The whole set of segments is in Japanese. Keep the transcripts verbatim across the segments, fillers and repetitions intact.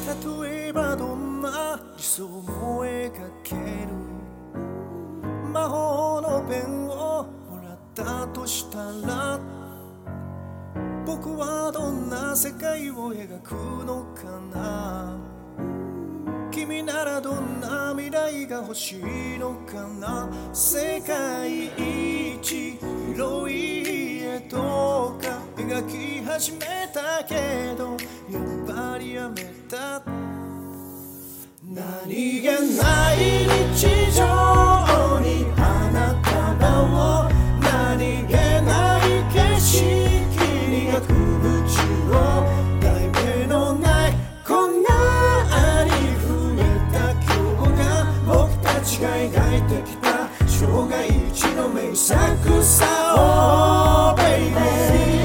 例えばどんな理想も描ける魔法のペンをもらったとしたら僕はどんな世界を描くのかな君ならどんな未来が欲しいのかな世界一広い絵とか描き始めたけどやっぱりやめた何気ない日常に花束を何気ない景色に描く宇宙を題名のないこんなありふれた今日が僕たちが描いてきた生涯一の名作さOh baby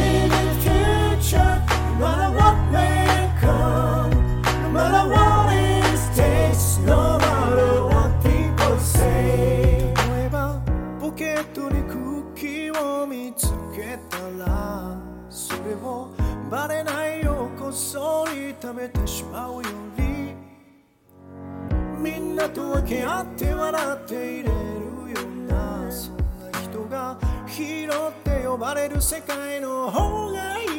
それをバレないようこっそり食べてしまうよりみんなと分け合って笑っていれるようなそんな人がヒーローって呼ばれる世界の方がいい